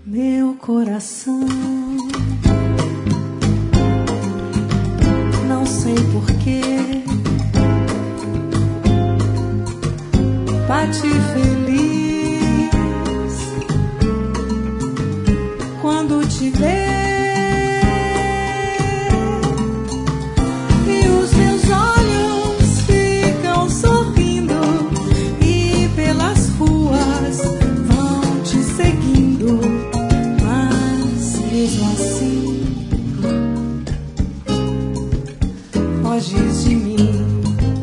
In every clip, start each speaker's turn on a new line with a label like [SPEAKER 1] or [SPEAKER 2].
[SPEAKER 1] Meu coração, não sei porquê, bate feliz quando te vê. E os meus olhos ficam sorrindo e pelas ruas vão te seguindo. Mesmo assim, foges de mim.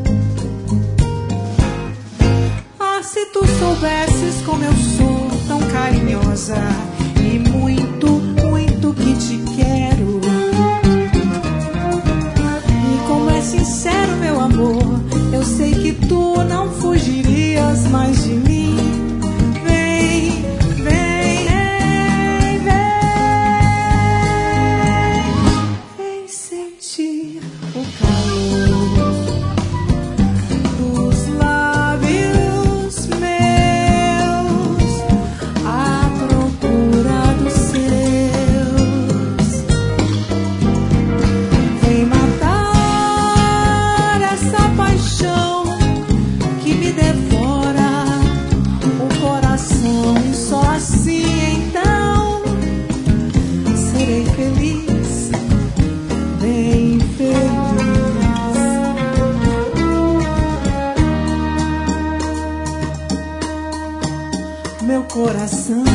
[SPEAKER 1] Ah, se tu soubesses como eu sou tão carinhosa e muito, muito que te quero. E como é sincero meu amor, eu sei que tu não fugirias mais de mim. Meu coração